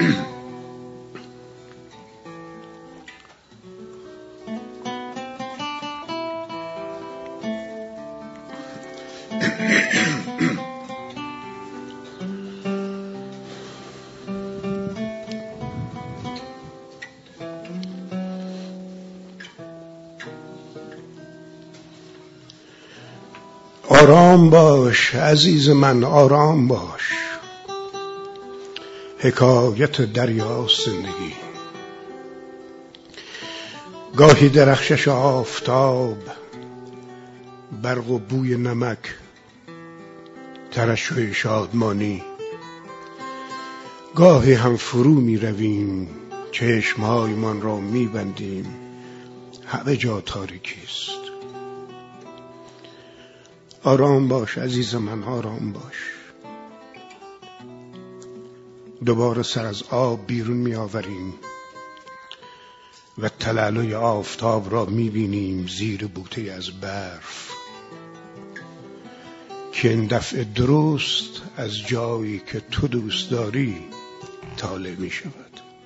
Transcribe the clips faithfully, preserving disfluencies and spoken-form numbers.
آرام باش عزیز من، آرام باش. حکایت دریاست زندگی. گاهی درخشش آفتاب، برق و بوی نمک، ترشح شادمانی. گاهی هم فرو می رویم، چشمهایمان را می بندیم، همه جا تاریکیست. آرام باش عزیز من، آرام باش. دوباره سر از آب بیرون می آوریم و تلالوی آفتاب را می بینیم زیر بوته از برف که این دفعه درست از جایی که تو دوست داری طالع می شود.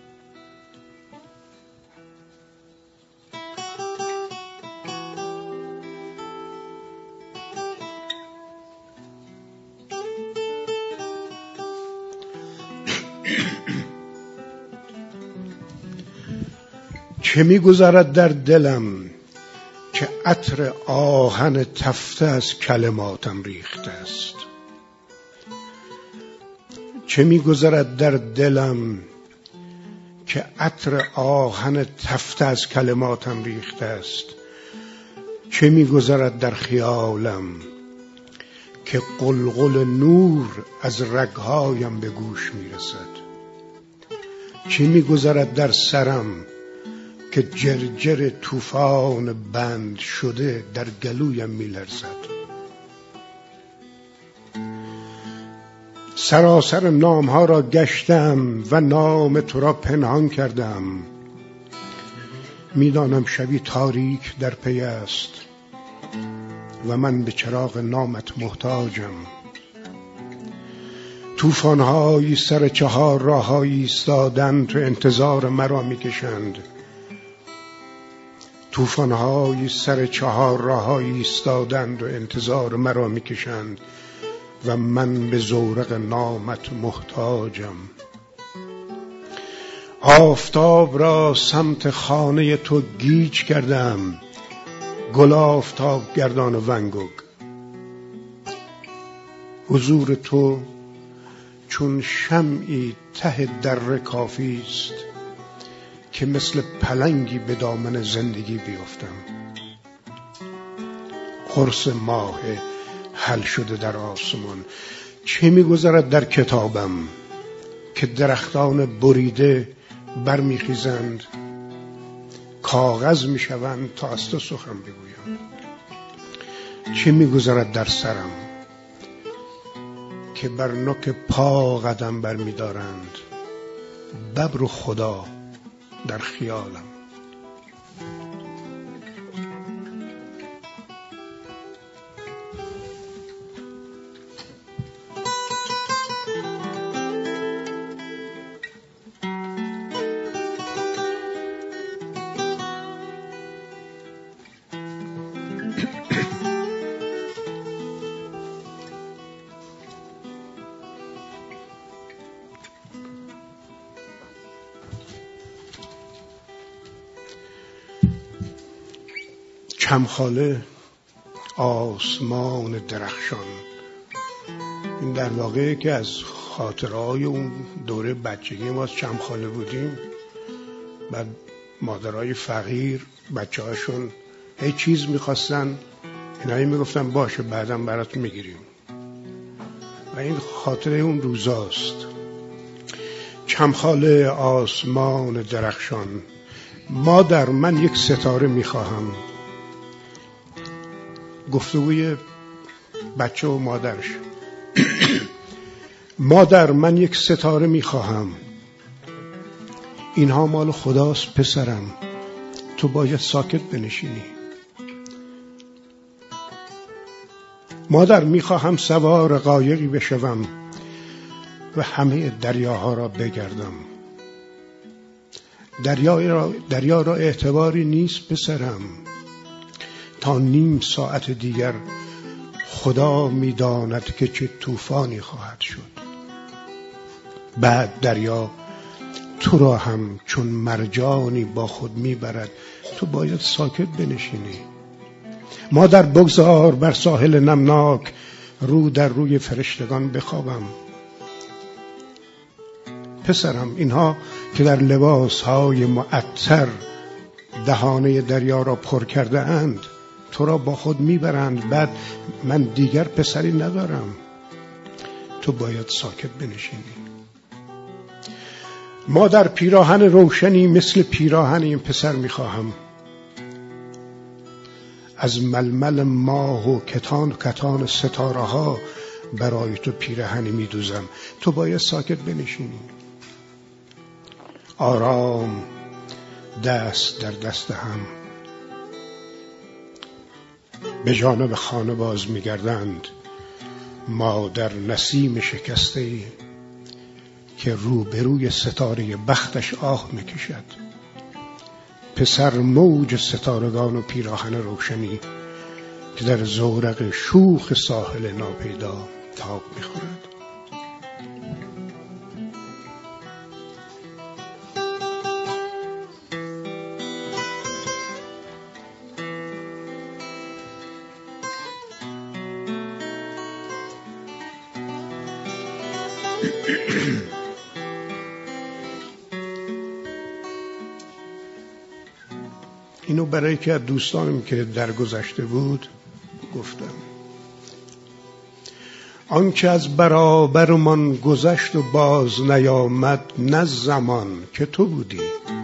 چه می‌گذرد در دلم که عطر آهن تفته از کلماتم ریخته است. چه می‌گذرد در دلم که عطر آهن تفته از کلماتم ریخته است. چه می‌گذرد در خیالم که قلقل نور از رگهایم به گوش می‌رسد. چه می‌گذرد در سرم که جرجر طوفان بند شده در گلویم می‌لرزد. سراسر نامها را گشتم و نام تو را پنهان کردم. میدانم شبی تاریک در پی است و من به چراغ نامت محتاجم. طوفان‌هایی سر چهار راه‌هایی ایستادند تو انتظار مرا می‌کشند. طوفان‌هایی سر چهار راه‌هایی ایستادند و انتظار مرا می‌کشند و من به زورق نامت محتاجم. آفتاب را سمت خانه تو گیج کردم، گل آفتاب گردان ونگوگ. حضور تو چون شمعی ته در کافی است که مثل پلنگی به دامن زندگی بیفتم. قرص ماه حل شده در آسمان. چه می‌گذرد در کتابم که درختان بریده برمیخیزند، کاغذ میشوند تا از تو سخن بگویم. چه می‌گذرد در سرم که بر نوک پا قدم برمی‌دارند، ببر و خدا در خیالم. چمخاله، آسمان درخشان. این در واقع که از خاطرهای اون دوره بچگی ما از چمخاله بودیم. بعد مادرای فقیر بچه هاشون هیچ چیز میخواستن، اینایی میگفتن باشه بعدم براتون میگیریم و این خاطره اون روزاست. چمخاله، آسمان درخشان. مادر من یک ستاره میخواهم. گفتگوی بچه و مادرش. مادر من یک ستاره میخواهم. اینها مال خداست پسرم، تو باید ساکت بنشینی. مادر میخواهم سوار قایقی بشوم و همه دریاها را بگردم. دریا را, دریا را اعتباری نیست پسرم، تا نیم ساعت دیگر خدا می‌داند که چه طوفانی خواهد شد. بعد دریا تو را هم چون مرجانی با خود میبرد، تو باید ساکت بنشینی. مادر بگذار بر ساحل نمناک رو در روی فرشتگان بخوابم. پسرم، اینها که در لباسهای معطر دهانه دریا را پر کرده اند تو را با خود میبرند، بعد من دیگر پسری ندارم. تو باید ساکت بنشینی. مادر، پیراهن روشنی مثل پیراهن این پسر میخواهم. از ململ ماه و کتان کتان ستاره ها برای تو پیراهنی میدوزم. تو باید ساکت بنشینی. آرام دست در دست هم به جانب خانه باز میگردند. مادر نسیم شکسته که روبروی ستاره بختش آه میکشد. پسر موج ستارگان و پیراهن روشنی که در زورق شوخ ساحل ناپیدا تاب میخورد. اینو برای که از دوستانم که در گذشته بود گفتم. آنچه از برابرمان گذشت و باز نیامد، نه زمان که تو بودی.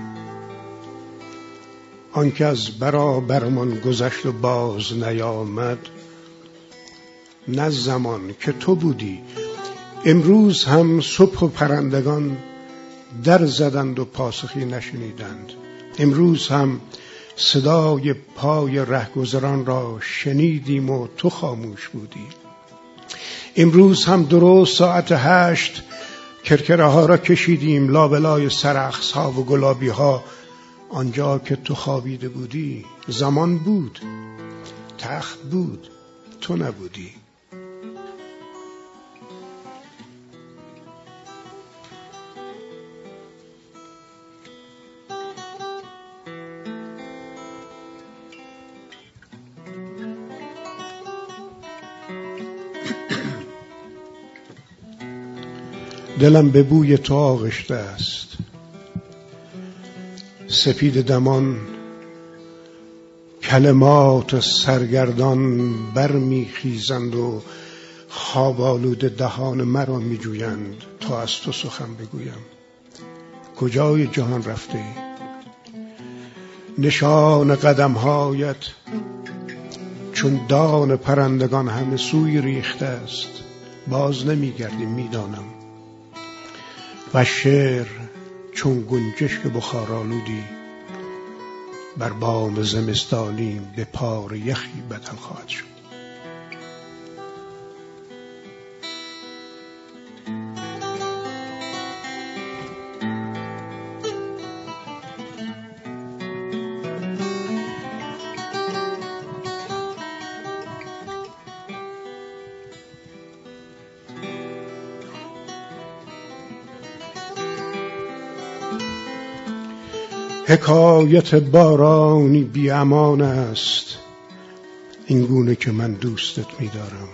آنچه از برابرمان گذشت و باز نیامد، نه زمان که تو بودی. امروز هم صبح و پرندگان در زدند و پاسخی نشنیدند. امروز هم صدای پای رهگذران را شنیدیم و تو خاموش بودی. امروز هم درست ساعت هشت کرکره ها را کشیدیم لابلای سرخس ها و گلابی ها آنجا که تو خوابیده بودی. زمان بود، تخت بود، تو نبودی. دلم به بوی تو آغشته است. سپید دمان کلمات سرگردان برمیخیزند و خواب آلوده دهان مرا میجویند تا از تو سخن بگویم. کجای جهان رفته ای؟ نشان قدمهایت چون دان پرندگان همه سوی ریخته است. باز نمیگردی میدانم. و شعر چون گنجشک بخارآلودی بر بام زمستانی به پار یخی بدل خواهد شد. حکایت بارانی بی امان است این گونه که من دوستت می‌دارم.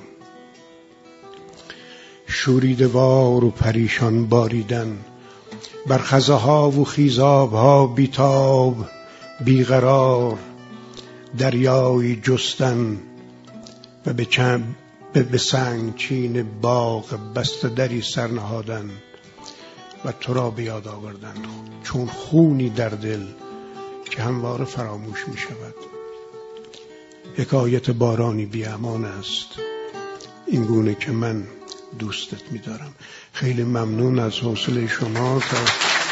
شوریده وار و پریشان باریدن بر خزه ها و خیزاب ها، بیتاب بیقرار دریایی جستن و به چند به سنگ چین باغ بسته دری سر نهادن و تو را به یاد آوردن چون خونی در دل که همواره فراموش می شود. حکایت بارانی بی امان است این گونه که من دوستت می دارم. خیلی ممنون از حوصله شما. تا